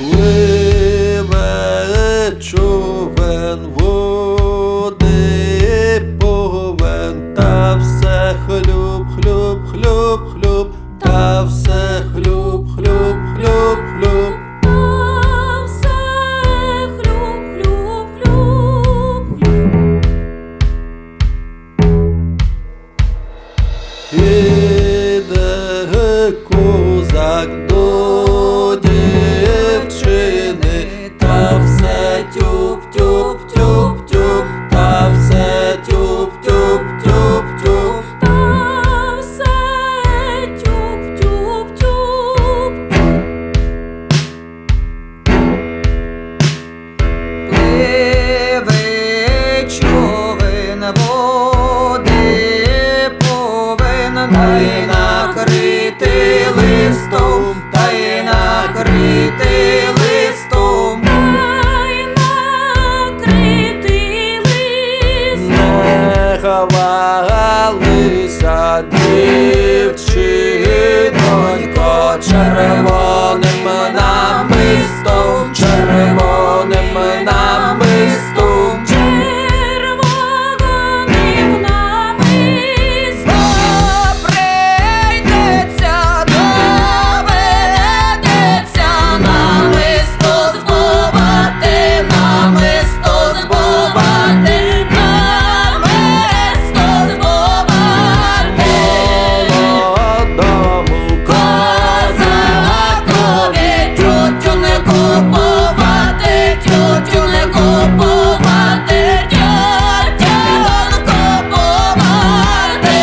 Пливе човен, води повен, та все хлюб, хлюб, хлюб, хлюб, та все хлюб, хлюб, хлюб, хлюб. Іде козак до дівчини, та все тюб-тюб-тюб-тюб, та все тюб-тюб-тюб-тюб. Пливе човен, води повен, та й накритий листом, та й накритий листом. Не ховалися, дівчинонько, червоним намистом, червоним намистом. Прийдеться, доведеться намисто збувати, намисто збувати, намисто збувати. Молодому Козакові тютю не купувати, тютю не купувати, тютю не купувати.